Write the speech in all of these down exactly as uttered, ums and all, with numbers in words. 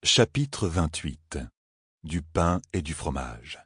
Chapitre vingt-huit. Du pain et du fromage.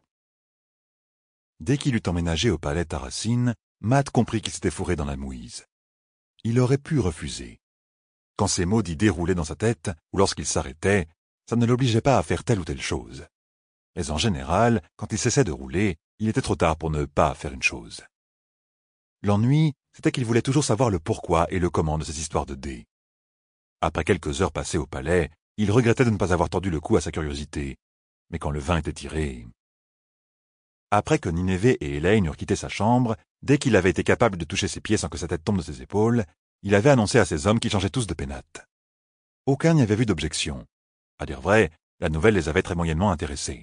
Dès qu'il eut emménagé au palais Tarascine, Matt comprit qu'il s'était fourré dans la mouise. Il aurait pu refuser. Quand ces mots d'idées roulaient dans sa tête, ou lorsqu'il s'arrêtait, ça ne l'obligeait pas à faire telle ou telle chose. Mais en général, quand il cessait de rouler, il était trop tard pour ne pas faire une chose. L'ennui, c'était qu'il voulait toujours savoir le pourquoi et le comment de ces histoires de dés. Après quelques heures passées au palais, il regrettait de ne pas avoir tordu le cou à sa curiosité, mais quand le vin était tiré... Après que Nineveh et Elaine eurent quitté sa chambre, dès qu'il avait été capable de toucher ses pieds sans que sa tête tombe de ses épaules, il avait annoncé à ses hommes qu'ils changeaient tous de pénates. Aucun n'y avait vu d'objection. À dire vrai, la nouvelle les avait très moyennement intéressés.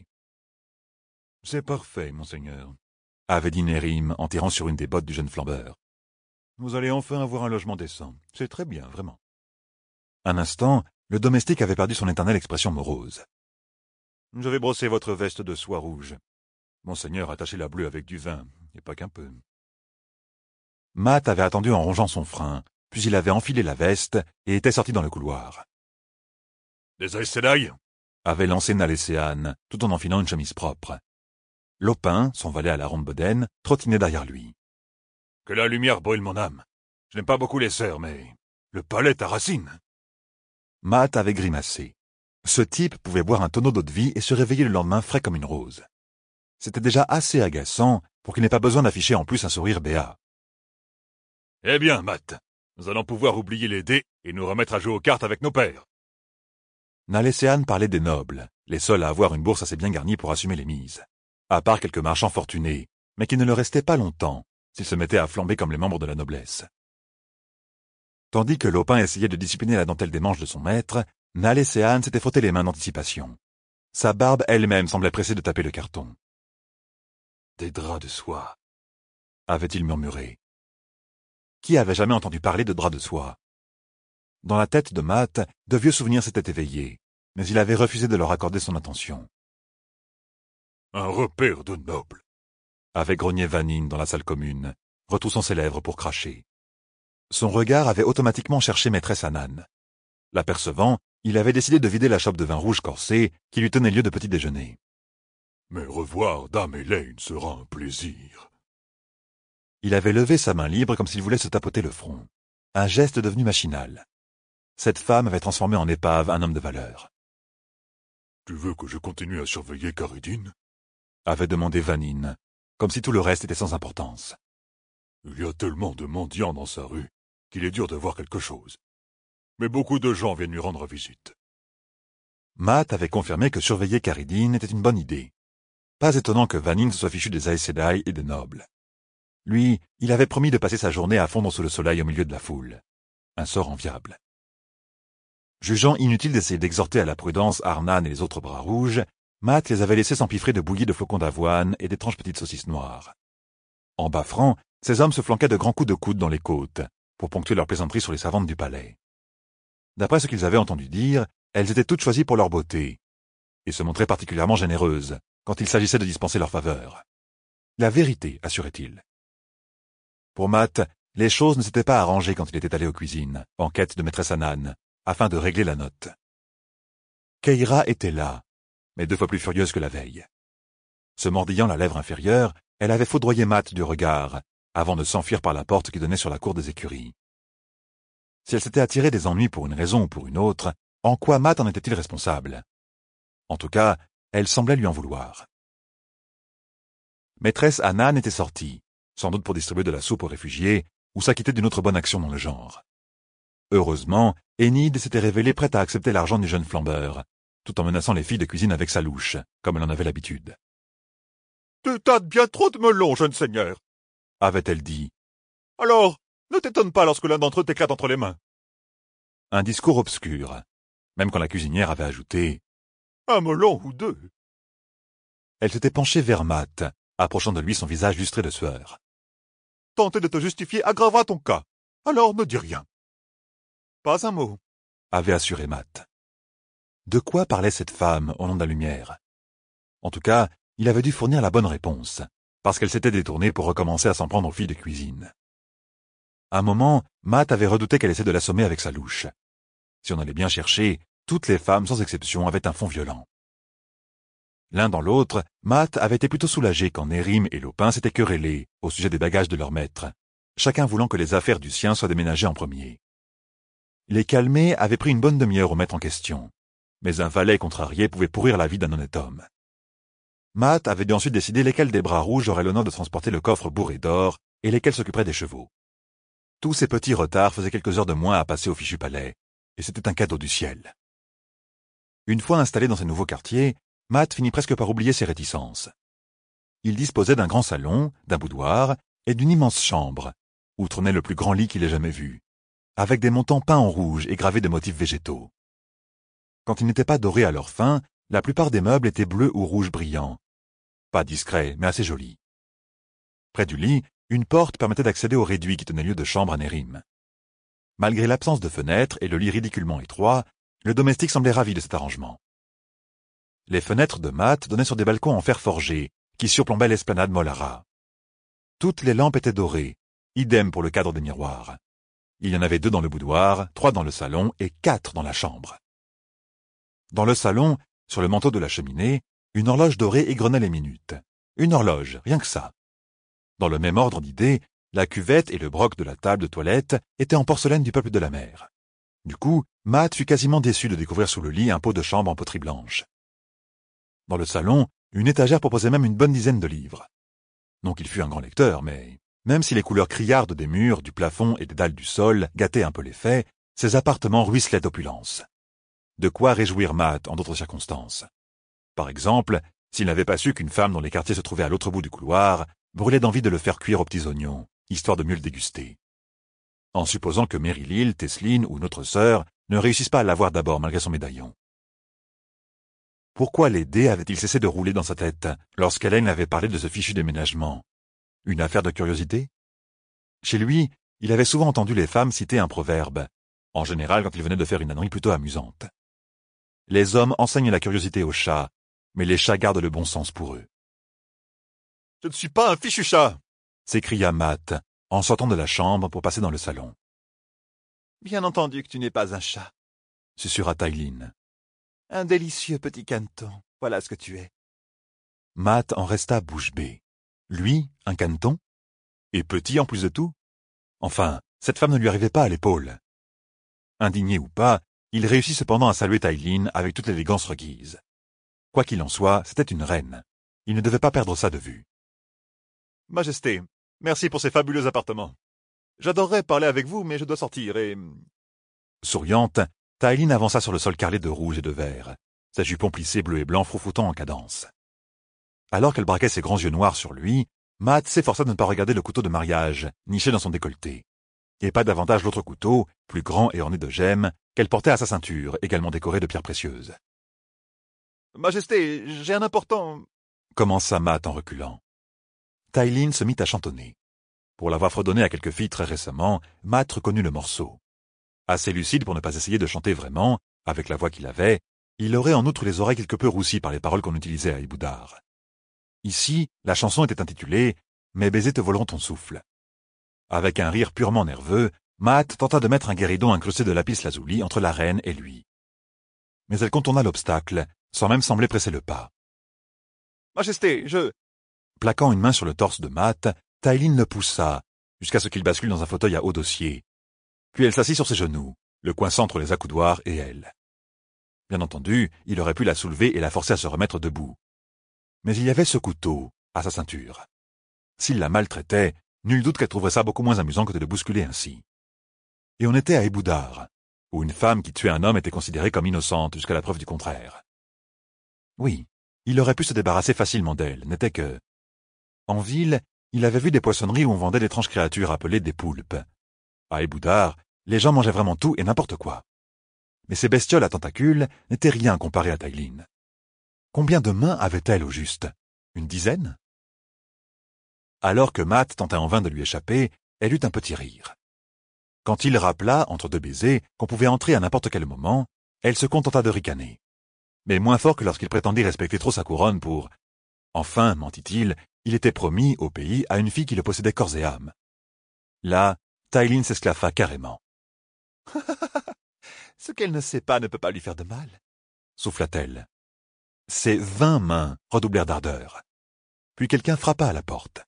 « C'est parfait, monseigneur », avait dit Nérim en tirant sur une des bottes du jeune flambeur. « Vous allez enfin avoir un logement décent. C'est très bien, vraiment. » Un instant, le domestique avait perdu son éternelle expression morose. « Je vais brosser votre veste de soie rouge. Monseigneur, attachez-la bleue avec du vin, et pas qu'un peu. » Matt avait attendu en rongeant son frein, puis il avait enfilé la veste et était sorti dans le couloir. « Des Aes Sedai » avait lancé Nalesséane, tout en enfilant une chemise propre. Lopin, son valet à la ronde bedaine, trottinait derrière lui. « Que la lumière brûle mon âme. Je n'aime pas beaucoup les sœurs, mais... le palais Tarascine !» Matt avait grimacé. Ce type pouvait boire un tonneau d'eau-de-vie et se réveiller le lendemain frais comme une rose. C'était déjà assez agaçant pour qu'il n'ait pas besoin d'afficher en plus un sourire béat. « Eh bien, Matt, nous allons pouvoir oublier les dés et nous remettre à jouer aux cartes avec nos pères. » Nalesséane parlait des nobles, les seuls à avoir une bourse assez bien garnie pour assumer les mises. À part quelques marchands fortunés, mais qui ne le restaient pas longtemps, s'ils se mettaient à flamber comme les membres de la noblesse. Tandis que Lopin essayait de discipliner la dentelle des manches de son maître, Nalesséane s'était frotté les mains d'anticipation. Sa barbe elle-même semblait pressée de taper le carton. « Des draps de soie » avait-il murmuré. Qui avait jamais entendu parler de draps de soie? Dans la tête de Matt, de vieux souvenirs s'étaient éveillés, mais il avait refusé de leur accorder son attention. « Un repère de nobles » avait grogné Vanine dans la salle commune, retroussant ses lèvres pour cracher. Son regard avait automatiquement cherché maîtresse Anan. L'apercevant, il avait décidé de vider la chope de vin rouge corsé qui lui tenait lieu de petit déjeuner. « Mais revoir Dame Elaine sera un plaisir. » Il avait levé sa main libre comme s'il voulait se tapoter le front. Un geste devenu machinal. Cette femme avait transformé en épave un homme de valeur. « Tu veux que je continue à surveiller Caridine ?» avait demandé Vanine, comme si tout le reste était sans importance. « Il y a tellement de mendiants dans sa rue qu'il est dur de voir quelque chose. Mais beaucoup de gens viennent lui rendre visite. » Matt avait confirmé que surveiller Caridine était une bonne idée. Pas étonnant que Vanine se soit fichu des Aes Sedai et des nobles. Lui, il avait promis de passer sa journée à fondre sous le soleil au milieu de la foule. Un sort enviable. Jugeant inutile d'essayer d'exhorter à la prudence Arnan et les autres bras rouges, Matt les avait laissés s'empiffrer de bouillies de flocons d'avoine et d'étranges petites saucisses noires. En bas franc, ces hommes se flanquaient de grands coups de coude dans les côtes, pour ponctuer leurs plaisanteries sur les servantes du palais. D'après ce qu'ils avaient entendu dire, elles étaient toutes choisies pour leur beauté, et se montraient particulièrement généreuses quand il s'agissait de dispenser leurs faveurs. La vérité, assurait-il. Pour Matt, les choses ne s'étaient pas arrangées quand il était allé aux cuisines, en quête de maîtresse Anan, afin de régler la note. Keira était là, mais deux fois plus furieuse que la veille. Se mordillant la lèvre inférieure, elle avait foudroyé Matt du regard, avant de s'enfuir par la porte qui donnait sur la cour des écuries. Si elle s'était attirée des ennuis pour une raison ou pour une autre, en quoi Matt en était-il responsable? En tout cas, elle semblait lui en vouloir. Maîtresse Anan était sortie, sans doute pour distribuer de la soupe aux réfugiés, ou s'acquitter d'une autre bonne action dans le genre. Heureusement, Enid s'était révélée prête à accepter l'argent du jeune flambeur, tout en menaçant les filles de cuisine avec sa louche, comme elle en avait l'habitude. « Tu tâtes bien trop de melons, jeune seigneur !» avait-elle dit. « Alors, ne t'étonne pas lorsque l'un d'entre eux t'éclate entre les mains. » Un discours obscur, même quand la cuisinière avait ajouté « Un melon ou deux !» Elle s'était penchée vers Matt, approchant de lui son visage lustré de sueur. « Tenter de te justifier aggravera ton cas, alors ne dis rien. » « Pas un mot, » avait assuré Matt. De quoi parlait cette femme au nom de la lumière? En tout cas, il avait dû fournir la bonne réponse, parce qu'elle s'était détournée pour recommencer à s'en prendre aux filles de cuisine. Un moment, Matt avait redouté qu'elle essaie de l'assommer avec sa louche. Si on allait bien chercher, Toutes les femmes, sans exception, avaient un fond violent. L'un dans l'autre, Matt avait été plutôt soulagé quand Nérim et Lopin s'étaient querellés au sujet des bagages de leur maître, chacun voulant que les affaires du sien soient déménagées en premier. Les calmer avaient pris une bonne demi-heure au maître en question, mais un valet contrarié pouvait pourrir la vie d'un honnête homme. Matt avait dû ensuite décider lesquels des bras rouges auraient l'honneur de transporter le coffre bourré d'or et lesquels s'occuperaient des chevaux. Tous ces petits retards faisaient quelques heures de moins à passer au fichu palais, et c'était un cadeau du ciel. Une fois installé dans ses nouveaux quartiers, Matt finit presque par oublier ses réticences. Il disposait d'un grand salon, d'un boudoir et d'une immense chambre, où trônait le plus grand lit qu'il ait jamais vu, avec des montants peints en rouge et gravés de motifs végétaux. Quand ils n'étaient pas dorés à leur fin, la plupart des meubles étaient bleus ou rouges brillants. Pas discrets, mais assez jolis. Près du lit, une porte permettait d'accéder au réduit qui tenait lieu de chambre à Nérim. Malgré l'absence de fenêtres et le lit ridiculement étroit, le domestique semblait ravi de cet arrangement. Les fenêtres de Matt donnaient sur des balcons en fer forgé, qui surplombaient l'esplanade Molara. Toutes les lampes étaient dorées, idem pour le cadre des miroirs. Il y en avait deux dans le boudoir, trois dans le salon et quatre dans la chambre. Dans le salon, sur le manteau de la cheminée, une horloge dorée égrenait les minutes. Une horloge, rien que ça. Dans le même ordre d'idées, la cuvette et le broc de la table de toilette étaient en porcelaine du peuple de la mer. Du coup, Matt fut quasiment déçu de découvrir sous le lit un pot de chambre en poterie blanche. Dans le salon, une étagère proposait même une bonne dizaine de livres. Non qu'il fût un grand lecteur, mais même si les couleurs criardes des murs, du plafond et des dalles du sol gâtaient un peu l'effet, ces appartements ruisselaient d'opulence. De quoi réjouir Matt en d'autres circonstances. Par exemple, s'il n'avait pas su qu'une femme dont les quartiers se trouvaient à l'autre bout du couloir brûlait d'envie de le faire cuire aux petits oignons, histoire de mieux le déguster. En supposant que Mary Lille, Tesseline ou notre sœur ne réussissent pas à l'avoir d'abord malgré son médaillon. Pourquoi les dés avaient-ils cessé de rouler dans sa tête lorsqu'Hélène avait parlé de ce fichu déménagement? Une affaire de curiosité? Chez lui, il avait souvent entendu les femmes citer un proverbe, en général quand il venait de faire une ânerie plutôt amusante. Les hommes enseignent la curiosité aux chats, mais les chats gardent le bon sens pour eux. « Je ne suis pas un fichu chat !» s'écria Matt, en sortant de la chambre pour passer dans le salon. « Bien entendu que tu n'es pas un chat, » susurra Aileen. « Un délicieux petit caneton, voilà ce que tu es. » Matt en resta bouche bée. Lui, un caneton? Et petit en plus de tout? Enfin, cette femme ne lui arrivait pas à l'épaule. Indigné ou pas, il réussit cependant à saluer Aileen avec toute l'élégance requise. Quoi qu'il en soit, c'était une reine. Il ne devait pas perdre ça de vue. « Majesté, merci pour ces fabuleux appartements. J'adorerais parler avec vous, mais je dois sortir et... » Souriante, Aileen avança sur le sol carrelé de rouge et de vert, sa jupon plissée bleu et blanc froufoutant en cadence. Alors qu'elle braquait ses grands yeux noirs sur lui, Matt s'efforça de ne pas regarder le couteau de mariage, niché dans son décolleté, et pas davantage l'autre couteau, plus grand et orné de gemmes, qu'elle portait à sa ceinture, également décoré de pierres précieuses. « Majesté, j'ai un important... » commença Matt en reculant. Aileen se mit à chantonner. Pour l'avoir fredonné à quelques filles très récemment, Matt reconnut le morceau. Assez lucide pour ne pas essayer de chanter vraiment, avec la voix qu'il avait, il aurait en outre les oreilles quelque peu roussies par les paroles qu'on utilisait à Iboudar. Ici, la chanson était intitulée « Mes baisers te voleront ton souffle ». Avec un rire purement nerveux, Matt tenta de mettre un guéridon incrusté de lapis lazuli entre la reine et lui. Mais elle contourna l'obstacle, sans même sembler presser le pas. « Majesté, je... » Plaquant une main sur le torse de Matt, Aileen le poussa, jusqu'à ce qu'il bascule dans un fauteuil à haut dossier. Puis elle s'assit sur ses genoux, le coinçant entre les accoudoirs et elle. Bien entendu, il aurait pu la soulever et la forcer à se remettre debout. Mais il y avait ce couteau, à sa ceinture. S'il la maltraitait, nul doute qu'elle trouverait ça beaucoup moins amusant que de le bousculer ainsi. Et on était à Iboudar, où une femme qui tuait un homme était considérée comme innocente jusqu'à la preuve du contraire. Oui, il aurait pu se débarrasser facilement d'elle, n'était que... En ville, il avait vu des poissonneries où on vendait d'étranges créatures appelées des poulpes. À Iboudar, les gens mangeaient vraiment tout et n'importe quoi. Mais ces bestioles à tentacules n'étaient rien comparées à Aileen. Combien de mains avait-elle au juste? Une dizaine? Alors que Matt tenta en vain de lui échapper, elle eut un petit rire. Quand il rappela, entre deux baisers, qu'on pouvait entrer à n'importe quel moment, elle se contenta de ricaner. Mais moins fort que lorsqu'il prétendit respecter trop sa couronne pour... Enfin, mentit-il, il était promis, au pays, à une fille qui le possédait corps et âme. Là, Aileen s'esclaffa carrément. Ce qu'elle ne sait pas ne peut pas lui faire de mal, souffla-t-elle. Ses vingt mains redoublèrent d'ardeur. Puis quelqu'un frappa à la porte.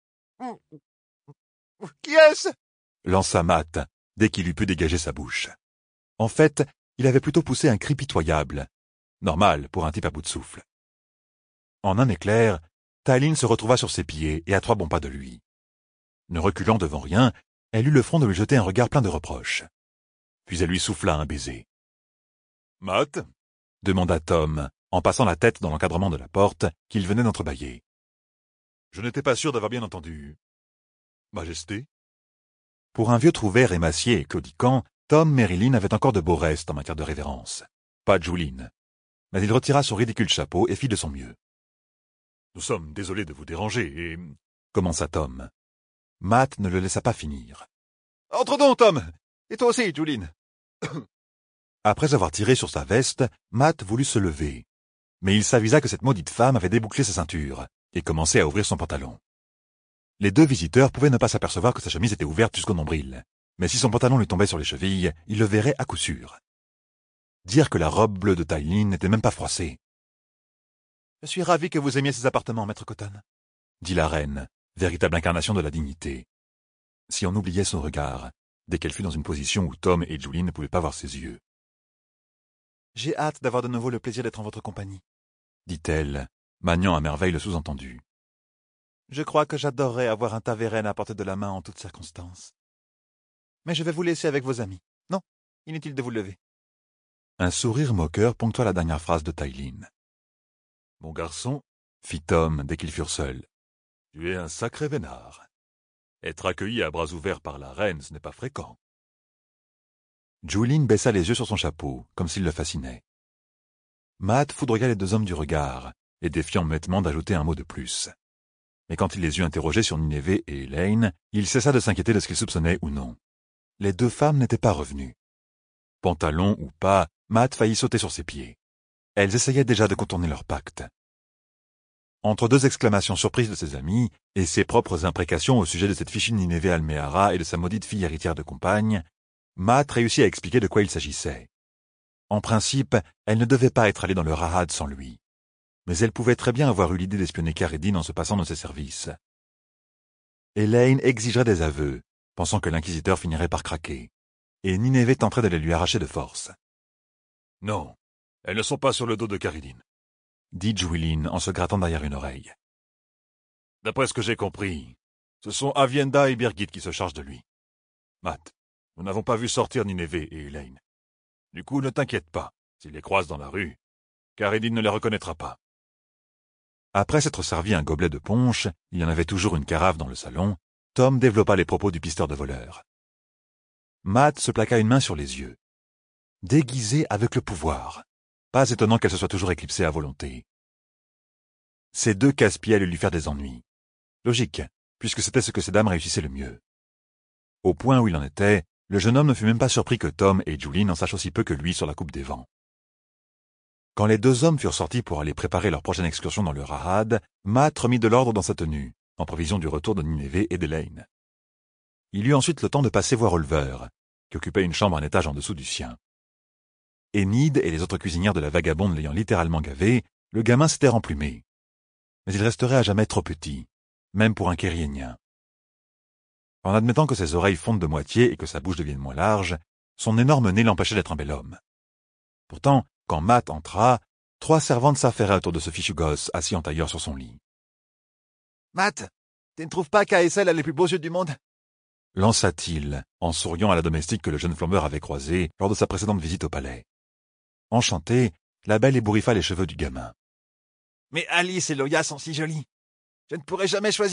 « Qui est-ce » lança Matt, dès qu'il eut pu dégager sa bouche. En fait, il avait plutôt poussé un cri pitoyable, normal pour un type à bout de souffle. En un éclair, Tallinn se retrouva sur ses pieds et à trois bons pas de lui. Ne reculant devant rien, elle eut le front de lui jeter un regard plein de reproches. Puis elle lui souffla un baiser. « Matt » demanda Tom, en passant la tête dans l'encadrement de la porte qu'il venait d'entrebâiller. « Je n'étais pas sûr d'avoir bien entendu. Majesté ?» Pour un vieux trouvère émacié et claudiquant, Tom Merrillin avait encore de beaux restes en matière de révérence. Pas Julien. Mais il retira son ridicule chapeau et fit de son mieux. « Nous sommes désolés de vous déranger et... » commença Tom. Matt ne le laissa pas finir. « Entre donc, Tom. Et toi aussi, Julien. » Après avoir tiré sur sa veste, Matt voulut se lever. Mais il s'avisa que cette maudite femme avait débouclé sa ceinture et commençait à ouvrir son pantalon. Les deux visiteurs pouvaient ne pas s'apercevoir que sa chemise était ouverte jusqu'au nombril, mais si son pantalon lui tombait sur les chevilles, il le verrait à coup sûr. Dire que la robe bleue de Tallinn n'était même pas froissée. « Je suis ravi que vous aimiez ces appartements, maître Cotton, » dit la reine, véritable incarnation de la dignité. Si on oubliait son regard, dès qu'elle fut dans une position où Tom et Julien ne pouvaient pas voir ses yeux. « J'ai hâte d'avoir de nouveau le plaisir d'être en votre compagnie, » dit-elle, maniant à merveille le sous-entendu. « Je crois que j'adorerais avoir un Taveren à portée de la main en toutes circonstances. Mais je vais vous laisser avec vos amis. Non, inutile de vous lever. » Un sourire moqueur ponctua la dernière phrase de Tallinn. « Mon garçon, » fit Tom dès qu'ils furent seuls, « tu es un sacré vénard. Être accueilli à bras ouverts par la reine, ce n'est pas fréquent. » Julien baissa les yeux sur son chapeau, comme s'il le fascinait. Matt foudroya les deux hommes du regard, les défiant muettement d'ajouter un mot de plus. Mais quand il les eut interrogés sur Nineveh et Elaine, il cessa de s'inquiéter de ce qu'il soupçonnait ou non. Les deux femmes n'étaient pas revenues. Pantalon ou pas, Matt faillit sauter sur ses pieds. Elles essayaient déjà de contourner leur pacte. Entre deux exclamations surprises de ses amis et ses propres imprécations au sujet de cette fichue Nineveh Almehara et de sa maudite fille héritière de compagne, Matt réussit à expliquer de quoi il s'agissait. En principe, elle ne devait pas être allée dans le Rahad sans lui. Mais elle pouvait très bien avoir eu l'idée d'espionner Caridine en se passant de ses services. Elaine exigerait des aveux, pensant que l'inquisiteur finirait par craquer, et Nineveh tenterait de les lui arracher de force. « Non, elles ne sont pas sur le dos de Caridine, » dit Julien en se grattant derrière une oreille. « D'après ce que j'ai compris, ce sont Avienda et Birgit qui se chargent de lui. Matt, nous n'avons pas vu sortir Nineveh et Elaine. Du coup, ne t'inquiète pas, s'ils les croisent dans la rue, Caridine ne les reconnaîtra pas. » Après s'être servi un gobelet de punch, il y en avait toujours une carafe dans le salon, Tom développa les propos du pisteur de voleurs. Matt se plaqua une main sur les yeux. Déguisée avec le pouvoir. Pas étonnant qu'elle se soit toujours éclipsée à volonté. Ces deux casse-pieds allaient lui faire des ennuis. Logique, puisque c'était ce que ces dames réussissaient le mieux. Au point où il en était, le jeune homme ne fut même pas surpris que Tom et Julien en sachent aussi peu que lui sur la coupe des vents. Quand les deux hommes furent sortis pour aller préparer leur prochaine excursion dans le Rahad, Matt remit de l'ordre dans sa tenue, en prévision du retour de Nineveh et d'Elaine. Il eut ensuite le temps de passer voir Oliver, qui occupait une chambre un étage en dessous du sien. Enid et les autres cuisinières de la vagabonde l'ayant littéralement gavé, le gamin s'était remplumé. Mais il resterait à jamais trop petit, même pour un Kériénien. En admettant que ses oreilles fondent de moitié et que sa bouche devienne moins large, son énorme nez l'empêchait d'être un bel homme. Pourtant, quand Matt entra, trois servantes s'affairaient autour de ce fichu gosse assis en tailleur sur son lit. « Matt, tu ne trouves pas qu'Aessel a les plus beaux yeux du monde ?» lança-t-il, en souriant à la domestique que le jeune flambeur avait croisée lors de sa précédente visite au palais. Enchantée, la belle ébouriffa les cheveux du gamin. « Mais Alice et Loya sont si jolies. Je ne pourrai jamais choisir. »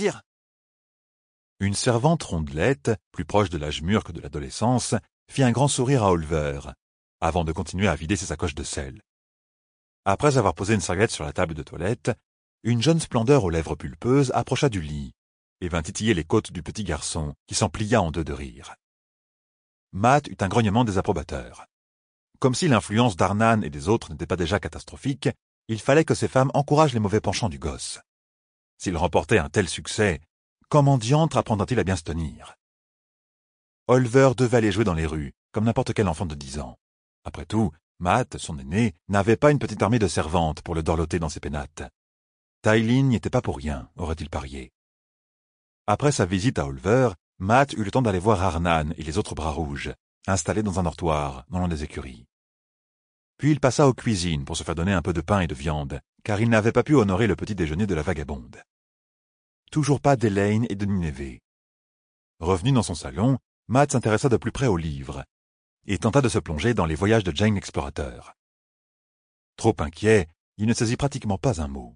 Une servante rondelette, plus proche de l'âge mûr que de l'adolescence, fit un grand sourire à Oliver, avant de continuer à vider ses sacoches de sel. Après avoir posé une serviette sur la table de toilette, une jeune splendeur aux lèvres pulpeuses approcha du lit et vint titiller les côtes du petit garçon qui s'en plia en deux de rire. Matt eut un grognement désapprobateur. Comme si l'influence d'Arnan et des autres n'était pas déjà catastrophique, il fallait que ces femmes encouragent les mauvais penchants du gosse. S'il remportait un tel succès, comment diantre apprendra-t-il à bien se tenir? Oliver devait aller jouer dans les rues, comme n'importe quel enfant de dix ans. Après tout, Matt, son aîné, n'avait pas une petite armée de servantes pour le dorloter dans ses pénates. Tywin n'y était pas pour rien, aurait-il parié. Après sa visite à Olver, Matt eut le temps d'aller voir Arnan et les autres bras rouges, installés dans un dortoir, non loin des écuries. Puis il passa aux cuisines pour se faire donner un peu de pain et de viande, car il n'avait pas pu honorer le petit déjeuner de la vagabonde. Toujours pas d'Elaine et de Nineveh. Revenu dans son salon, Matt s'intéressa de plus près aux livres, et tenta de se plonger dans les voyages de Jane l'explorateur. Trop inquiet, il ne saisit pratiquement pas un mot.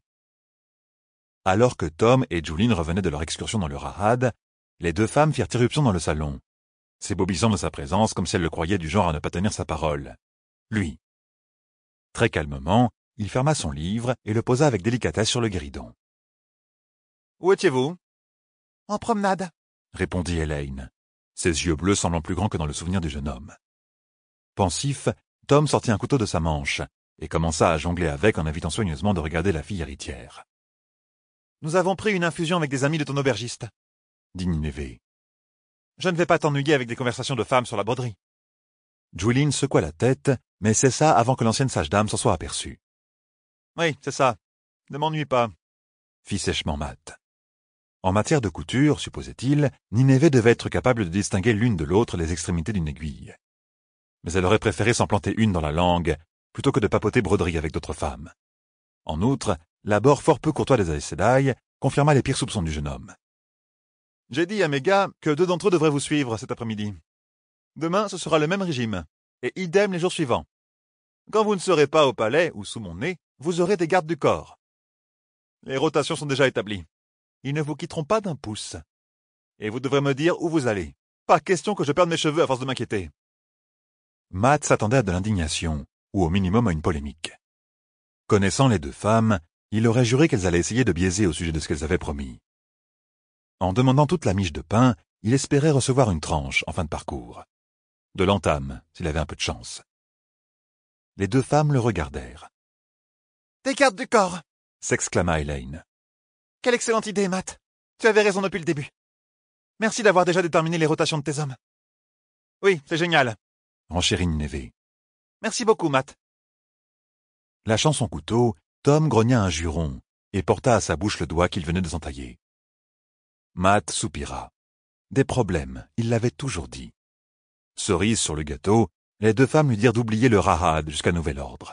Alors que Tom et Julien revenaient de leur excursion dans le Rahad, les deux femmes firent irruption dans le salon, s'ébobissant de sa présence comme si elles le croyaient du genre à ne pas tenir sa parole. Lui. Très calmement, il ferma son livre et le posa avec délicatesse sur le guéridon. « Où étiez-vous ?»« En promenade, » répondit Elaine, ses yeux bleus semblant plus grands que dans le souvenir du jeune homme. Pensif, Tom sortit un couteau de sa manche et commença à jongler avec en évitant soigneusement de regarder la fille héritière. « Nous avons pris une infusion avec des amis de ton aubergiste, » dit Nineveh. « Je ne vais pas t'ennuyer avec des conversations de femmes sur la broderie. » Julien secoua la tête, mais cessa avant que l'ancienne sage-dame s'en soit aperçue. « Oui, c'est ça. Ne m'ennuie pas, » fit sèchement Matt. En matière de couture, supposait-il, Nineveh devait être capable de distinguer l'une de l'autre les extrémités d'une aiguille. Mais elle aurait préféré s'en planter une dans la langue, plutôt que de papoter broderie avec d'autres femmes. En outre, l'abord fort peu courtois des Aes Sedai confirma les pires soupçons du jeune homme. « J'ai dit à mes gars que deux d'entre eux devraient vous suivre cet après-midi. Demain, ce sera le même régime, et idem les jours suivants. Quand vous ne serez pas au palais ou sous mon nez, vous aurez des gardes du corps. Les rotations sont déjà établies. Ils ne vous quitteront pas d'un pouce. Et vous devrez me dire où vous allez. Pas question que je perde mes cheveux à force de m'inquiéter. » Matt s'attendait à de l'indignation, ou au minimum à une polémique. Connaissant les deux femmes, il aurait juré qu'elles allaient essayer de biaiser au sujet de ce qu'elles avaient promis. En demandant toute la miche de pain, il espérait recevoir une tranche en fin de parcours. De l'entame, s'il avait un peu de chance. Les deux femmes le regardèrent. « Des gardes du corps !» s'exclama Elaine. « Quelle excellente idée, Matt. Tu avais raison depuis le début. Merci d'avoir déjà déterminé les rotations de tes hommes. »« Oui, c'est génial, » renchérit Nineveh. « Merci beaucoup, Matt. » Lâchant son couteau, Tom grogna un juron et porta à sa bouche le doigt qu'il venait de s'entailler. Matt soupira. Des problèmes, il l'avait toujours dit. Cerise sur le gâteau, les deux femmes lui dirent d'oublier le Rahad jusqu'à nouvel ordre.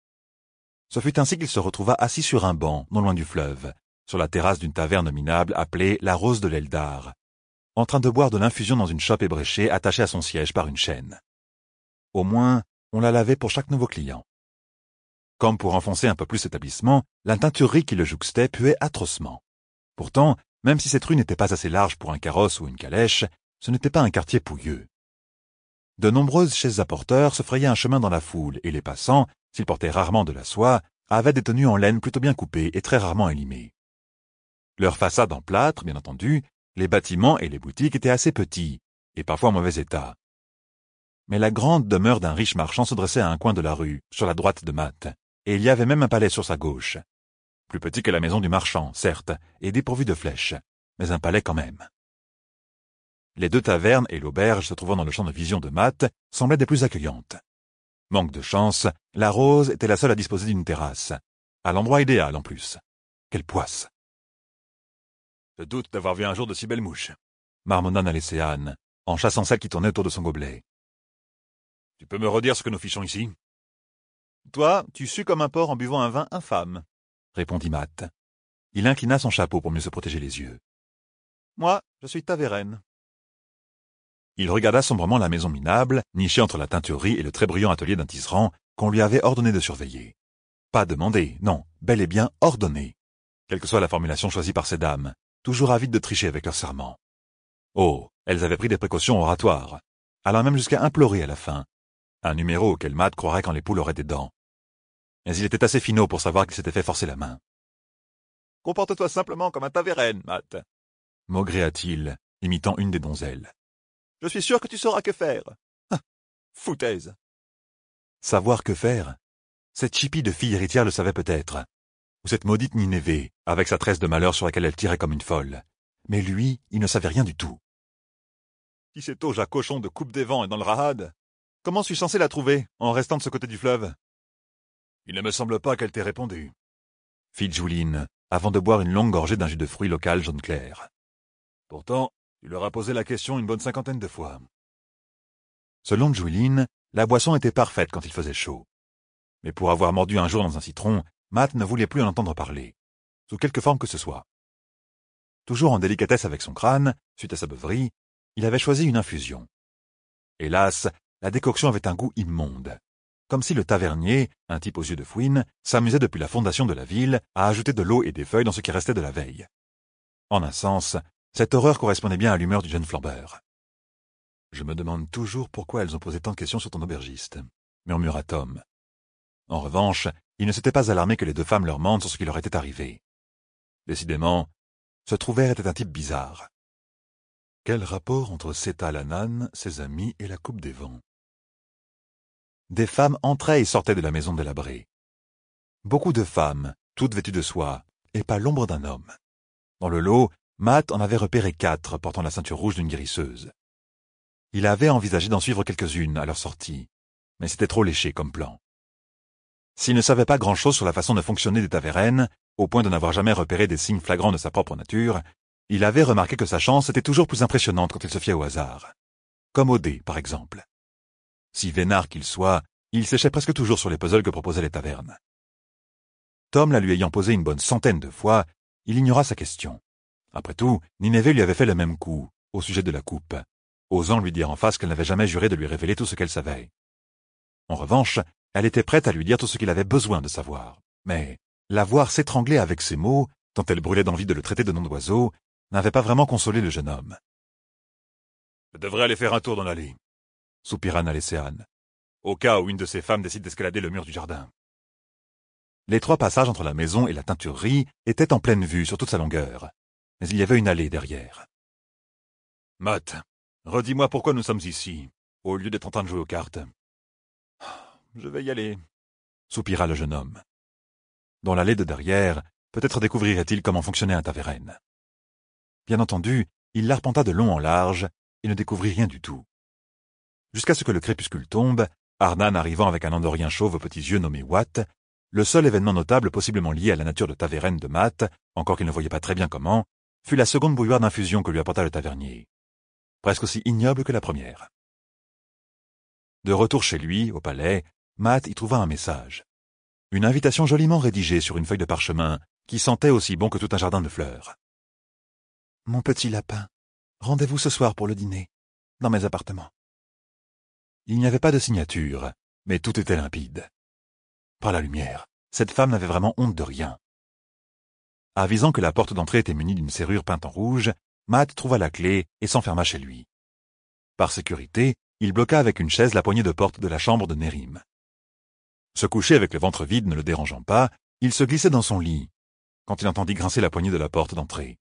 Ce fut ainsi qu'il se retrouva assis sur un banc, non loin du fleuve, sur la terrasse d'une taverne minable appelée la Rose de l'Eldar, en train de boire de l'infusion dans une chope ébréchée attachée à son siège par une chaîne. Au moins, on la lavait pour chaque nouveau client. Comme pour enfoncer un peu plus l'établissement, la teinturerie qui le jouxtait puait atrocement. Pourtant, même si cette rue n'était pas assez large pour un carrosse ou une calèche, ce n'était pas un quartier pouilleux. De nombreuses chaises à porteurs se frayaient un chemin dans la foule, et les passants, s'ils portaient rarement de la soie, avaient des tenues en laine plutôt bien coupées et très rarement élimées. Leurs façades en plâtre, bien entendu, les bâtiments et les boutiques étaient assez petits, et parfois en mauvais état. Mais la grande demeure d'un riche marchand se dressait à un coin de la rue, sur la droite de Matt, et il y avait même un palais sur sa gauche. Plus petit que la maison du marchand, certes, et dépourvu de flèches, mais un palais quand même. Les deux tavernes et l'auberge se trouvant dans le champ de vision de Matt semblaient des plus accueillantes. Manque de chance, la Rose était la seule à disposer d'une terrasse, à l'endroit idéal en plus. Quelle poisse! Je doute d'avoir vu un jour de si belles mouches, marmonna Nalécéane, en chassant celle qui tournait autour de son gobelet. Tu peux me redire ce que nous fichons ici? Toi, tu sues comme un porc en buvant un vin infâme, répondit Matt. Il inclina son chapeau pour mieux se protéger les yeux. Moi, je suis Taveren. Il regarda sombrement la maison minable, nichée entre la teinturerie et le très brillant atelier d'un tisserand qu'on lui avait ordonné de surveiller. Pas demandé, non, bel et bien ordonné. Quelle que soit la formulation choisie par ces dames, toujours avides de tricher avec leurs serments. Oh, elles avaient pris des précautions oratoires, allant même jusqu'à implorer à la fin. Un numéro auquel Matt croirait quand les poules auraient des dents. Mais il était assez finaud pour savoir qu'il s'était fait forcer la main. « Comporte-toi simplement comme un Taveren, Matt, » maugréa-t-il, imitant une des donzelles. « Je suis sûr que tu sauras que faire. Ah, foutaise !» Savoir que faire? Cette chipie de fille héritière le savait peut-être. Ou cette maudite Nineveh, avec sa tresse de malheur sur laquelle elle tirait comme une folle. Mais lui, il ne savait rien du tout. « Si c'est au Jacques Cochon de Coupe des Vents et dans le Rahad, Comment suis-je censé la trouver, en restant de ce côté du fleuve? Il ne me semble pas qu'elle t'ait répondu, fit Jouline, avant de boire une longue gorgée d'un jus de fruits local jaune clair. Pourtant, tu leur as posé la question une bonne cinquantaine de fois. Selon Jouline, la boisson était parfaite quand il faisait chaud. Mais pour avoir mordu un jour dans un citron, Matt ne voulait plus en entendre parler, sous quelque forme que ce soit. Toujours en délicatesse avec son crâne, suite à sa beuverie, il avait choisi une infusion. Hélas, la décoction avait un goût immonde, comme si le tavernier, un type aux yeux de fouine, s'amusait depuis la fondation de la ville à ajouter de l'eau et des feuilles dans ce qui restait de la veille. En un sens, cette horreur correspondait bien à l'humeur du jeune flambeur. « Je me demande toujours pourquoi elles ont posé tant de questions sur ton aubergiste, » murmura Tom. En revanche, il ne s'était pas alarmé que les deux femmes leur mentent sur ce qui leur était arrivé. Décidément, ce Trouvert était un type bizarre. Quel rapport entre Seta Lanane, ses amis et la Coupe des Vents? Des femmes entraient et sortaient de la maison délabrée. Beaucoup de femmes, toutes vêtues de soie, et pas l'ombre d'un homme. Dans le lot, Matt en avait repéré quatre portant la ceinture rouge d'une guérisseuse. Il avait envisagé d'en suivre quelques-unes à leur sortie, mais c'était trop léché comme plan. S'il ne savait pas grand-chose sur la façon de fonctionner des tavernes, au point de n'avoir jamais repéré des signes flagrants de sa propre nature, il avait remarqué que sa chance était toujours plus impressionnante quand il se fiait au hasard. Comme au dé, par exemple. Si vénard qu'il soit, il séchait presque toujours sur les puzzles que proposaient les tavernes. Tom la lui ayant posé une bonne centaine de fois, il ignora sa question. Après tout, Nineveh lui avait fait le même coup, au sujet de la coupe, osant lui dire en face qu'elle n'avait jamais juré de lui révéler tout ce qu'elle savait. En revanche, elle était prête à lui dire tout ce qu'il avait besoin de savoir. Mais la voir s'étrangler avec ces mots, tant elle brûlait d'envie de le traiter de nom d'oiseau, n'avait pas vraiment consolé le jeune homme. « Je devrais aller faire un tour dans l'allée, » soupira Nalécéane, au cas où une de ces femmes décide d'escalader le mur du jardin. Les trois passages entre la maison et la teinturerie étaient en pleine vue sur toute sa longueur, mais il y avait une allée derrière. « Matt, redis-moi pourquoi nous sommes ici, au lieu d'être en train de jouer aux cartes. »« Je vais y aller, » soupira le jeune homme. Dans l'allée de derrière, peut-être découvrirait-il comment fonctionnait un taverne. Bien entendu, il l'arpenta de long en large et ne découvrit rien du tout. Jusqu'à ce que le crépuscule tombe, Arnan arrivant avec un andorien chauve aux petits yeux nommé Watt, le seul événement notable possiblement lié à la nature de taverne de Matt, encore qu'il ne voyait pas très bien comment, fut la seconde bouilloire d'infusion que lui apporta le tavernier. Presque aussi ignoble que la première. De retour chez lui, au palais, Matt y trouva un message. Une invitation joliment rédigée sur une feuille de parchemin qui sentait aussi bon que tout un jardin de fleurs. « Mon petit lapin, rendez-vous ce soir pour le dîner, dans mes appartements. » Il n'y avait pas de signature, mais tout était limpide. Par la lumière, cette femme n'avait vraiment honte de rien. Avisant que la porte d'entrée était munie d'une serrure peinte en rouge, Matt trouva la clé et s'enferma chez lui. Par sécurité, il bloqua avec une chaise la poignée de porte de la chambre de Nérim. Se coucher avec le ventre vide ne le dérangeant pas, il se glissait dans son lit, quand il entendit grincer la poignée de la porte d'entrée.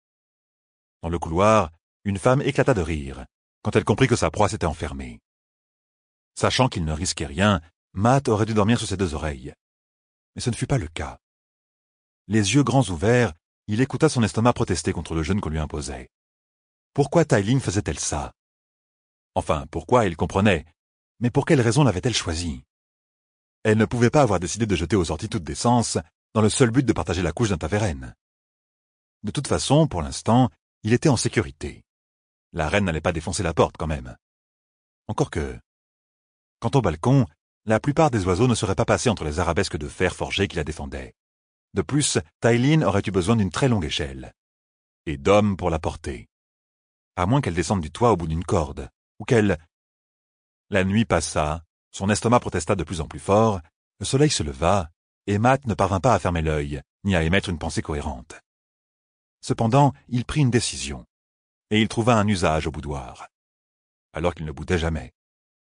Dans le couloir, une femme éclata de rire, quand elle comprit que sa proie s'était enfermée. Sachant qu'il ne risquait rien, Matt aurait dû dormir sur ses deux oreilles. Mais ce ne fut pas le cas. Les yeux grands ouverts, il écouta son estomac protester contre le jeûne qu'on lui imposait. Pourquoi Tywin faisait-elle ça? Enfin, pourquoi il comprenait, mais pour quelle raison l'avait-elle choisi? Elle ne pouvait pas avoir décidé de jeter aux orties toute décence, dans le seul but de partager la couche d'un taverne. De toute façon, pour l'instant, il était en sécurité. La reine n'allait pas défoncer la porte quand même. Encore que... Quant au balcon, la plupart des oiseaux ne seraient pas passés entre les arabesques de fer forgé qui la défendaient. De plus, Tywin aurait eu besoin d'une très longue échelle. Et d'hommes pour la porter. À moins qu'elle descende du toit au bout d'une corde, ou qu'elle... La nuit passa, son estomac protesta de plus en plus fort, le soleil se leva, et Matt ne parvint pas à fermer l'œil, ni à émettre une pensée cohérente. Cependant, il prit une décision, et il trouva un usage au boudoir, alors qu'il ne boudait jamais.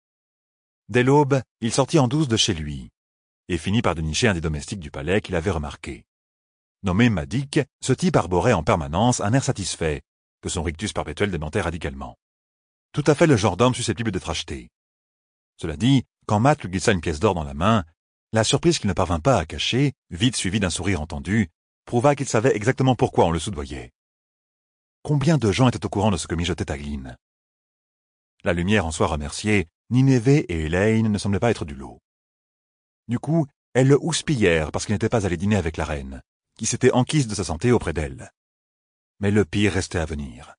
Dès l'aube, il sortit en douce de chez lui, et finit par dénicher un des domestiques du palais qu'il avait remarqué. Nommé Madik, ce type arborait en permanence un air satisfait, que son rictus perpétuel démentait radicalement. Tout à fait le genre d'homme susceptible d'être acheté. Cela dit, quand Matt lui glissa une pièce d'or dans la main, la surprise qu'il ne parvint pas à cacher, vite suivie d'un sourire entendu, prouva qu'il savait exactement pourquoi on le soudoyait. Combien de gens étaient au courant de ce que mijotait Tywin? La lumière en soi remerciée Nineveh et Elaine ne semblaient pas être du lot. Du coup, elles le houspillèrent parce qu'il n'était pas allé dîner avec la reine, qui s'était enquise de sa santé auprès d'elle. Mais le pire restait à venir.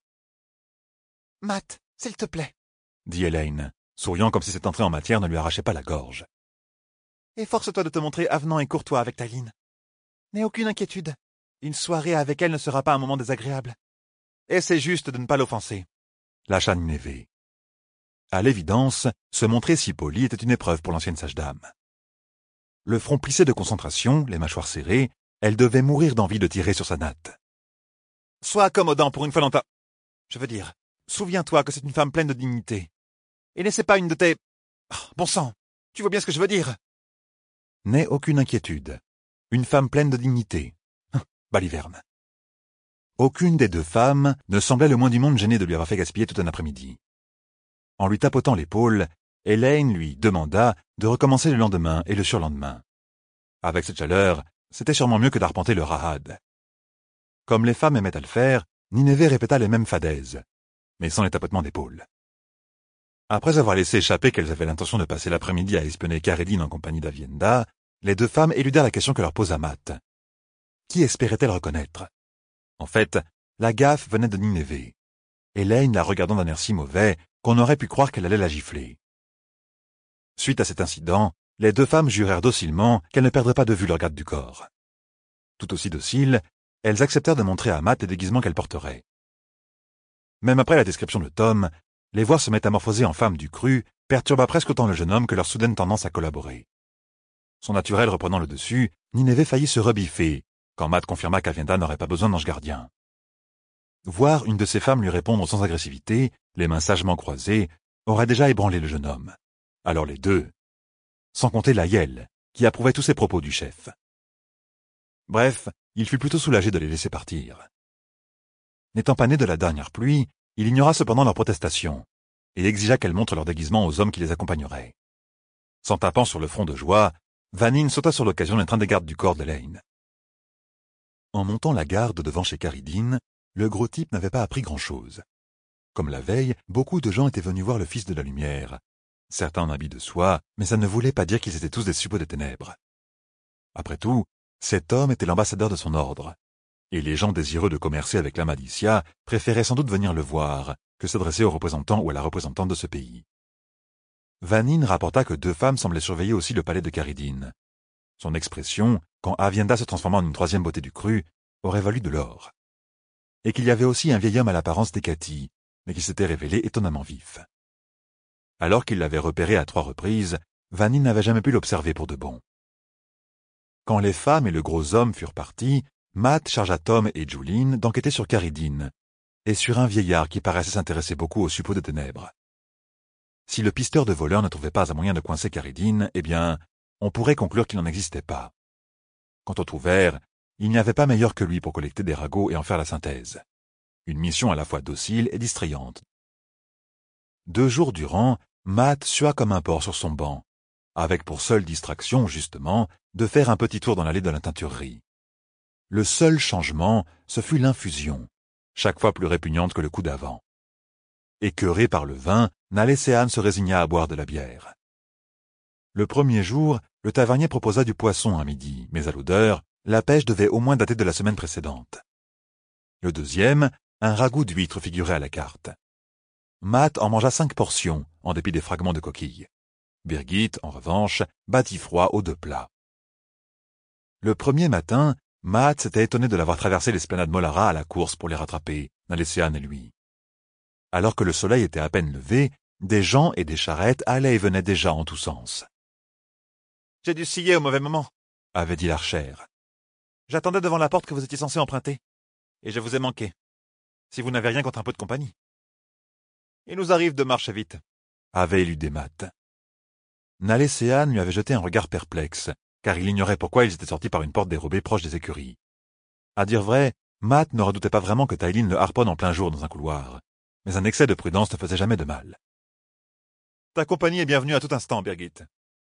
« Matt, s'il te plaît, » dit Elaine, souriant comme si cette entrée en matière ne lui arrachait pas la gorge. « efforce-toi de te montrer avenant et courtois avec Tylene. N'aie aucune inquiétude. Une soirée avec elle ne sera pas un moment désagréable. Essaie juste de ne pas l'offenser. » lâcha Nineveh. À l'évidence, se montrer si poli était une épreuve pour l'ancienne sage-dame. Le front plissé de concentration, les mâchoires serrées, elle devait mourir d'envie de tirer sur sa natte. « Sois accommodant pour une fois dans ta... Je veux dire, souviens-toi que c'est une femme pleine de dignité. Et n'essaie pas une de tes... Oh, bon sang, tu vois bien ce que je veux dire. » N'aie aucune inquiétude. Une femme pleine de dignité. Baliverne. Aucune des deux femmes ne semblait le moins du monde gênée de lui avoir fait gaspiller tout un après-midi. En lui tapotant l'épaule, Elaine lui demanda de recommencer le lendemain et le surlendemain. Avec cette chaleur, c'était sûrement mieux que d'arpenter le Rahad. Comme les femmes aimaient à le faire, Nineveh répéta les mêmes fadaises, mais sans les tapotements d'épaule. Après avoir laissé échapper qu'elles avaient l'intention de passer l'après-midi à espionner Caridine en compagnie d'Avienda, les deux femmes éludèrent la question que leur posa Matt. Qui espérait-elle reconnaître? En fait, la gaffe venait de Nineveh. Elaine la regardant d'un air si mauvais qu'on aurait pu croire qu'elle allait la gifler. Suite à cet incident, les deux femmes jurèrent docilement qu'elles ne perdraient pas de vue leur garde du corps. Tout aussi dociles, elles acceptèrent de montrer à Matt les déguisements qu'elles porteraient. Même après la description de Tom, les voir se métamorphoser en femmes du cru perturba presque autant le jeune homme que leur soudaine tendance à collaborer. Son naturel reprenant le dessus, Nineveh faillit se rebiffer, quand Matt confirma qu'Avienda n'aurait pas besoin d'ange gardien. Voir une de ces femmes lui répondre sans agressivité, les mains sagement croisées, aurait déjà ébranlé le jeune homme. Alors les deux, sans compter Laëlle, qui approuvait tous ces propos du chef. Bref, il fut plutôt soulagé de les laisser partir. N'étant pas né de la dernière pluie, il ignora cependant leurs protestations, et exigea qu'elles montrent leur déguisement aux hommes qui les accompagneraient. S'en tapant sur le front de joie, Vanine sauta sur l'occasion d'être un des gardes du corps d'Elaine. En montant la garde devant chez Caridine, le gros type n'avait pas appris grand-chose. Comme la veille, beaucoup de gens étaient venus voir le Fils de la Lumière. Certains en habits de soie, mais ça ne voulait pas dire qu'ils étaient tous des suppôts des ténèbres. Après tout, cet homme était l'ambassadeur de son ordre, et les gens désireux de commercer avec la Malicia préféraient sans doute venir le voir que s'adresser au représentant ou à la représentante de ce pays. Vanine rapporta que deux femmes semblaient surveiller aussi le palais de Caridine. Son expression, quand Avienda se transforma en une troisième beauté du cru, aurait valu de l'or. Et qu'il y avait aussi un vieil homme à l'apparence d'Hécati, mais qui s'était révélé étonnamment vif. Alors qu'il l'avait repéré à trois reprises, Vanine n'avait jamais pu l'observer pour de bon. Quand les femmes et le gros homme furent partis, Matt chargea Tom et Juline d'enquêter sur Caridine, et sur un vieillard qui paraissait s'intéresser beaucoup aux suppôts des ténèbres. Si le pisteur de voleurs ne trouvait pas un moyen de coincer Caridine, eh bien, on pourrait conclure qu'il n'en existait pas. Quant au trouvère, il n'y avait pas meilleur que lui pour collecter des ragots et en faire la synthèse. Une mission à la fois docile et distrayante. Deux jours durant, Matt sua comme un porc sur son banc, avec pour seule distraction, justement, de faire un petit tour dans l'allée de la teinturerie. Le seul changement, ce fut l'infusion, chaque fois plus répugnante que le coup d'avant. Écœuré par le vin, Nalesséane se résigna à boire de la bière. Le premier jour, le tavernier proposa du poisson à midi, mais à l'odeur, la pêche devait au moins dater de la semaine précédente. Le deuxième, un ragoût d'huître figurait à la carte. Matt en mangea cinq portions, en dépit des fragments de coquilles. Birgit, en revanche, battit froid aux deux plats. Le premier matin, Matt s'était étonné de l'avoir traversé l'esplanade Molara à la course pour les rattraper, Nalesséane et lui. Alors que le soleil était à peine levé, des gens et des charrettes allaient et venaient déjà en tous sens. « J'ai dû scier au mauvais moment, » avait dit l'archère. « J'attendais devant la porte que vous étiez censé emprunter, et je vous ai manqué, si vous n'avez rien contre un peu de compagnie. Il nous arrive de marcher vite, » avait éludé Matt. Nalesséane lui avait jeté un regard perplexe, car il ignorait pourquoi ils étaient sortis par une porte dérobée proche des écuries. À dire vrai, Matt ne redoutait pas vraiment que Tylene le harponne en plein jour dans un couloir, mais un excès de prudence ne faisait jamais de mal. « Ta compagnie est bienvenue à tout instant, Birgit. Merci. »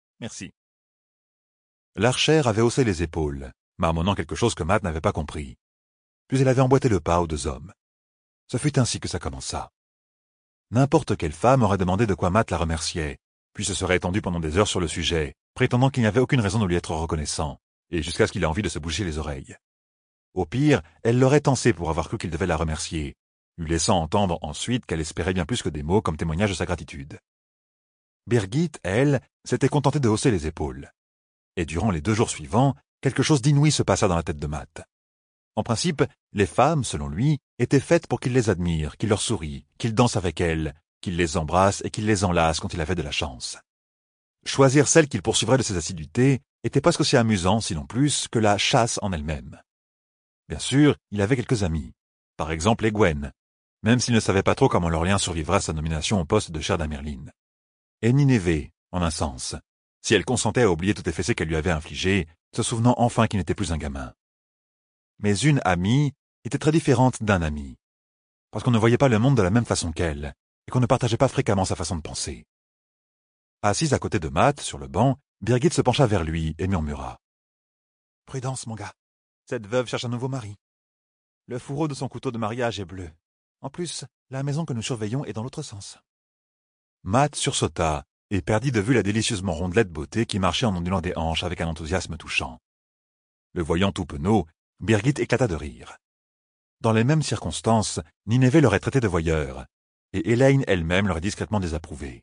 L'archère avait haussé les épaules, marmonnant quelque chose que Matt n'avait pas compris. Puis elle avait emboîté le pas aux deux hommes. Ce fut ainsi que ça commença. N'importe quelle femme aurait demandé de quoi Matt la remerciait, puis se serait étendu pendant des heures sur le sujet, prétendant qu'il n'y avait aucune raison de lui être reconnaissant, et jusqu'à ce qu'il ait envie de se boucher les oreilles. Au pire, elle l'aurait tensé pour avoir cru qu'il devait la remercier, lui laissant entendre ensuite qu'elle espérait bien plus que des mots comme témoignage de sa gratitude. Birgit, elle, s'était contentée de hausser les épaules. Et durant les deux jours suivants, quelque chose d'inouï se passa dans la tête de Matt. En principe, les femmes, selon lui, étaient faites pour qu'il les admire, qu'il leur sourie, qu'il danse avec elles, qu'il les embrasse et qu'il les enlace quand il avait de la chance. Choisir celle qu'il poursuivrait de ses assiduités était presque aussi amusant, sinon plus, que la chasse en elle-même. Bien sûr, il avait quelques amis, par exemple les Gwen, même s'il ne savait pas trop comment leur lien survivra à sa nomination au poste de chair d'Amerlin. Et Nineveh, en un sens, si elle consentait à oublier toutes les fessées qu'elle lui avait infligées, se souvenant enfin qu'il n'était plus un gamin. Mais une amie était très différente d'un ami, parce qu'on ne voyait pas le monde de la même façon qu'elle, et qu'on ne partageait pas fréquemment sa façon de penser. Assise à côté de Matt, sur le banc, Birgit se pencha vers lui et murmura. « Prudence, mon gars. Cette veuve cherche un nouveau mari. Le fourreau de son couteau de mariage est bleu. En plus, la maison que nous surveillons est dans l'autre sens. » Matt sursauta et perdit de vue la délicieusement rondelette beauté qui marchait en ondulant des hanches avec un enthousiasme touchant. Le voyant tout penaud, Birgit éclata de rire. Dans les mêmes circonstances, Nineveh l'aurait traité de voyeur, et Elaine elle-même l'aurait discrètement désapprouvé.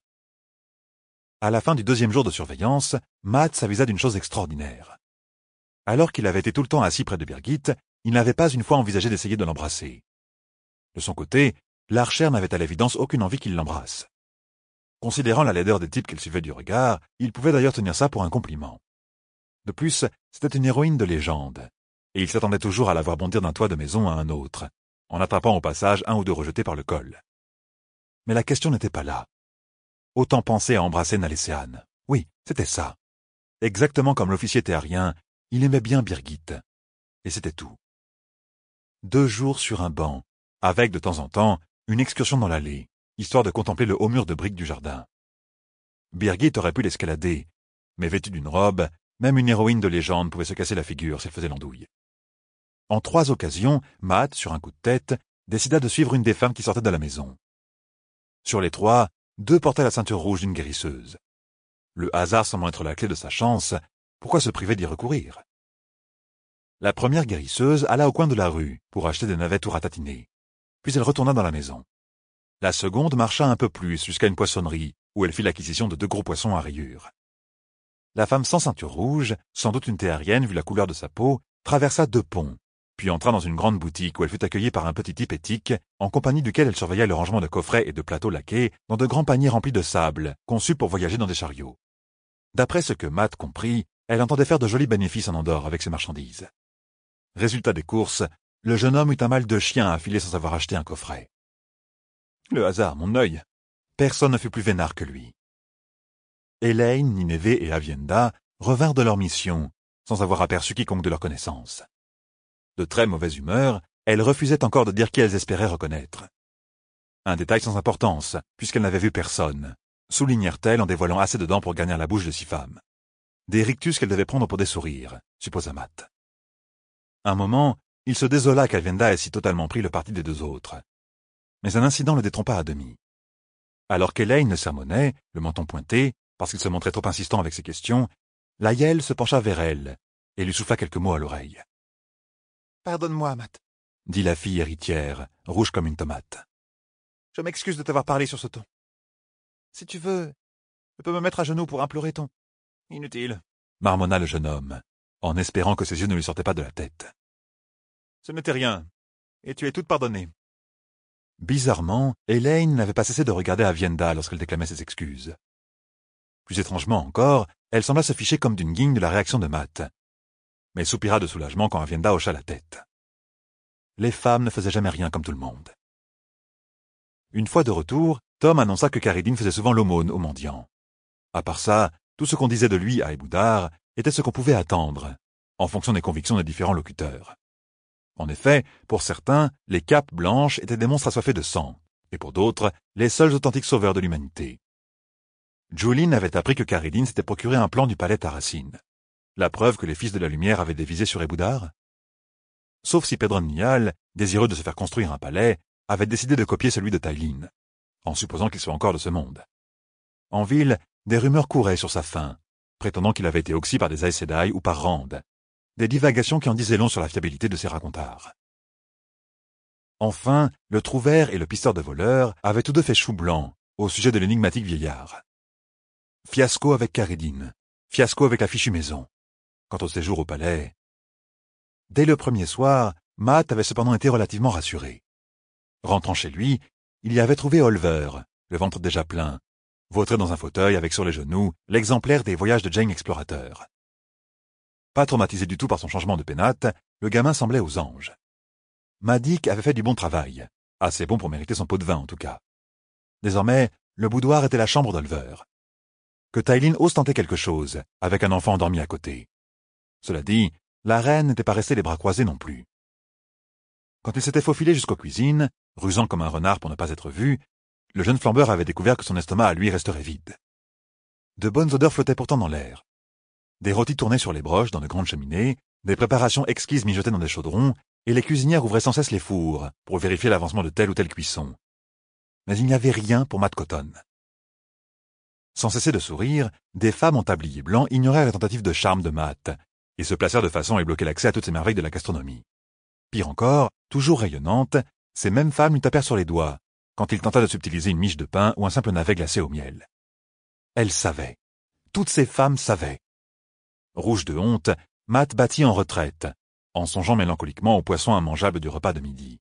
À la fin du deuxième jour de surveillance, Matt s'avisa d'une chose extraordinaire. Alors qu'il avait été tout le temps assis près de Birgit, il n'avait pas une fois envisagé d'essayer de l'embrasser. De son côté, l'archère n'avait à l'évidence aucune envie qu'il l'embrasse. Considérant la laideur des types qu'il suivait du regard, il pouvait d'ailleurs tenir ça pour un compliment. De plus, c'était une héroïne de légende, et il s'attendait toujours à la voir bondir d'un toit de maison à un autre, en attrapant au passage un ou deux rejetés par le col. Mais la question n'était pas là. Autant penser à embrasser Nalesséane. Oui, c'était ça. Exactement comme l'officier théarien, il aimait bien Birgit. Et c'était tout. Deux jours sur un banc, avec de temps en temps une excursion dans l'allée, histoire de contempler le haut mur de briques du jardin. Birgit aurait pu l'escalader, mais vêtue d'une robe, même une héroïne de légende pouvait se casser la figure si elle faisait l'andouille. En trois occasions, Matt, sur un coup de tête, décida de suivre une des femmes qui sortait de la maison. Sur les trois, deux portaient la ceinture rouge d'une guérisseuse. Le hasard semblant être la clé de sa chance, pourquoi se priver d'y recourir? La première guérisseuse alla au coin de la rue pour acheter des navets tout ratatinés. Puis elle retourna dans la maison. La seconde marcha un peu plus jusqu'à une poissonnerie, où elle fit l'acquisition de deux gros poissons à rayures. La femme sans ceinture rouge, sans doute une théarienne vu la couleur de sa peau, traversa deux ponts, puis entra dans une grande boutique où elle fut accueillie par un petit type éthique, en compagnie duquel elle surveillait le rangement de coffrets et de plateaux laqués dans de grands paniers remplis de sable, conçus pour voyager dans des chariots. D'après ce que Matt comprit, elle entendait faire de jolis bénéfices en Andorre avec ses marchandises. Résultat des courses, le jeune homme eut un mal de chien à filer sans avoir acheté un coffret. Le hasard, mon œil. Personne ne fut plus vénard que lui. Elaine, Nineveh et Avienda revinrent de leur mission, sans avoir aperçu quiconque de leur connaissance. De très mauvaise humeur, elles refusaient encore de dire qui elles espéraient reconnaître. Un détail sans importance, puisqu'elles n'avaient vu personne, soulignèrent-elles en dévoilant assez de dents pour garnir la bouche de six femmes. Des rictus qu'elles devaient prendre pour des sourires, supposa Matt. Un moment, il se désola qu'Avienda ait si totalement pris le parti des deux autres. Mais un incident le détrompa à demi. Alors qu'Elaine le sermonnait, le menton pointé, parce qu'il se montrait trop insistant avec ses questions, Laëlle se pencha vers elle et lui souffla quelques mots à l'oreille. « Pardonne-moi, Matt, » dit la fille héritière, rouge comme une tomate. « Je m'excuse de t'avoir parlé sur ce ton. Si tu veux, je peux me mettre à genoux pour implorer ton... »« Inutile, » marmonna le jeune homme, en espérant que ses yeux ne lui sortaient pas de la tête. « Ce n'était rien, et tu es toute pardonnée. » Bizarrement, Elaine n'avait pas cessé de regarder Avienda lorsqu'elle déclamait ses excuses. Plus étrangement encore, elle sembla se ficher comme d'une guigne de la réaction de Matt, mais soupira de soulagement quand Avienda hocha la tête. Les femmes ne faisaient jamais rien comme tout le monde. Une fois de retour, Tom annonça que Caridine faisait souvent l'aumône aux mendiants. À part ça, tout ce qu'on disait de lui à Eboudar était ce qu'on pouvait attendre, en fonction des convictions des différents locuteurs. En effet, pour certains, les capes blanches étaient des monstres assoiffés de sang, et pour d'autres, les seuls authentiques sauveurs de l'humanité. Julin avait appris que Caridine s'était procuré un plan du palais Tarasine. La preuve que les fils de la lumière avaient dévisé sur Eboudar? Sauf si Pedron Nial, désireux de se faire construire un palais, avait décidé de copier celui de Tailin, en supposant qu'il soit encore de ce monde. En ville, des rumeurs couraient sur sa fin, prétendant qu'il avait été oxy par des Aes Sedai ou par Rand, des divagations qui en disaient long sur la fiabilité de ses racontards. Enfin, le trouvère et le pisteur de voleurs avaient tous deux fait chou blanc au sujet de l'énigmatique vieillard. Fiasco avec Caridine, fiasco avec la fichue maison. Quant au séjour au palais... Dès le premier soir, Mat avait cependant été relativement rassuré. Rentrant chez lui, il y avait trouvé Olver, le ventre déjà plein, vautré dans un fauteuil avec sur les genoux l'exemplaire des voyages de Jane l'explorateur. Pas traumatisé du tout par son changement de pénate, le gamin semblait aux anges. Madik avait fait du bon travail, assez bon pour mériter son pot de vin en tout cas. Désormais, le boudoir était la chambre d'Olver. Que Tywin ose tenter quelque chose, avec un enfant endormi à côté. Cela dit, la reine n'était pas restée les bras croisés non plus. Quand il s'était faufilé jusqu'aux cuisines, rusant comme un renard pour ne pas être vu, le jeune flambeur avait découvert que son estomac à lui resterait vide. De bonnes odeurs flottaient pourtant dans l'air. Des rôtis tournaient sur les broches dans de grandes cheminées, des préparations exquises mijotées dans des chaudrons, et les cuisinières ouvraient sans cesse les fours pour vérifier l'avancement de telle ou telle cuisson. Mais il n'y avait rien pour Mat Cotton. Sans cesser de sourire, des femmes en tablier blanc ignorèrent les tentatives de charme de Mat, et se placèrent de façon à lui bloquer l'accès à toutes ces merveilles de la gastronomie. Pire encore, toujours rayonnantes, ces mêmes femmes lui tapèrent sur les doigts, quand il tenta de subtiliser une miche de pain ou un simple navet glacé au miel. Elles savaient. Toutes ces femmes savaient. Rouge de honte, Mat battit en retraite, en songeant mélancoliquement au poisson immangeable du repas de midi.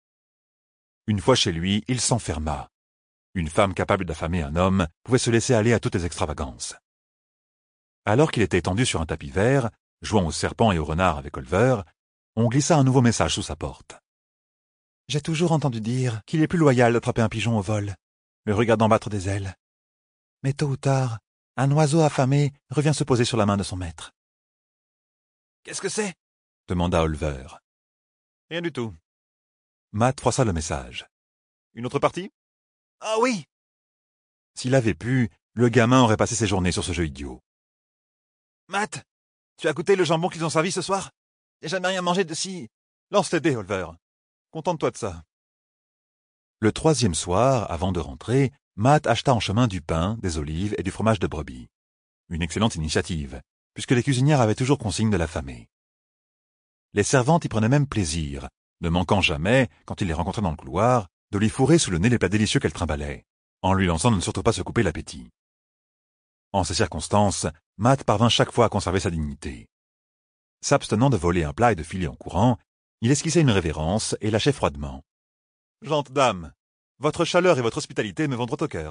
Une fois chez lui, il s'enferma. Une femme capable d'affamer un homme pouvait se laisser aller à toutes les extravagances. Alors qu'il était étendu sur un tapis vert, jouant aux serpents et aux renards avec Olver, on glissa un nouveau message sous sa porte. « J'ai toujours entendu dire qu'il est plus loyal d'attraper un pigeon au vol, le regardant battre des ailes. Mais tôt ou tard, un oiseau affamé revient se poser sur la main de son maître. »« Qu'est-ce que c'est ?» demanda Olver. « Rien du tout. » Mat froissa le message. « Une autre partie ?»« Ah oui !» S'il avait pu, le gamin aurait passé ses journées sur ce jeu idiot. « Mat, tu as goûté le jambon qu'ils ont servi ce soir? J'ai jamais rien mangé de si... » « Lance tes dés, Olver. Contente-toi de ça. » Le troisième soir, avant de rentrer, Mat acheta en chemin du pain, des olives et du fromage de brebis. Une excellente initiative, puisque les cuisinières avaient toujours consigne de l'affamer. Les servantes y prenaient même plaisir, ne manquant jamais, quand il les rencontrait dans le couloir, de lui fourrer sous le nez les plats délicieux qu'elles trimballaient, en lui lançant de ne surtout pas se couper l'appétit. En ces circonstances, Mat parvint chaque fois à conserver sa dignité. S'abstenant de voler un plat et de filer en courant, il esquissait une révérence et lâchait froidement. « Gente dame, votre chaleur et votre hospitalité me vont droit au cœur. »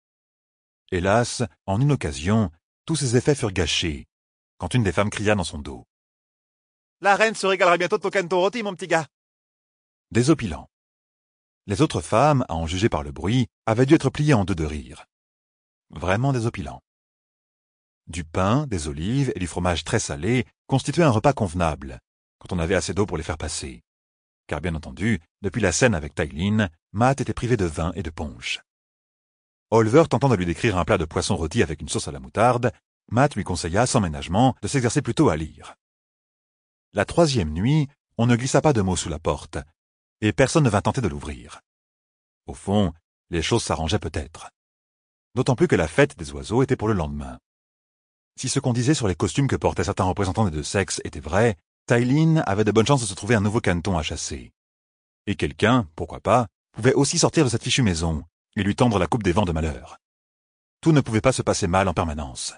Hélas, en une occasion, tous ses effets furent gâchés, quand une des femmes cria dans son dos. « La reine se régalera bientôt de ton canton rôti, mon petit gars !» Désopilant. Les autres femmes, à en juger par le bruit, avaient dû être pliées en deux de rire. Vraiment désopilant. Du pain, des olives et du fromage très salé constituaient un repas convenable, quand on avait assez d'eau pour les faire passer. Car bien entendu, depuis la scène avec Tywin, Mat était privé de vin et de punch. Olver tentant de lui décrire un plat de poisson rôti avec une sauce à la moutarde, Mat lui conseilla sans ménagement de s'exercer plutôt à lire. La troisième nuit, on ne glissa pas de mots sous la porte, et personne ne vint tenter de l'ouvrir. Au fond, les choses s'arrangeaient peut-être. D'autant plus que la fête des oiseaux était pour le lendemain. Si ce qu'on disait sur les costumes que portaient certains représentants des deux sexes était vrai, Tywin avait de bonnes chances de se trouver un nouveau caneton à chasser. Et quelqu'un, pourquoi pas, pouvait aussi sortir de cette fichue maison et lui tendre la coupe des vents de malheur. Tout ne pouvait pas se passer mal en permanence.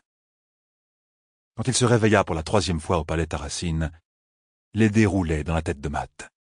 Quand il se réveilla pour la troisième fois au palais Tarasine, les dés roulaient dans la tête de Mat.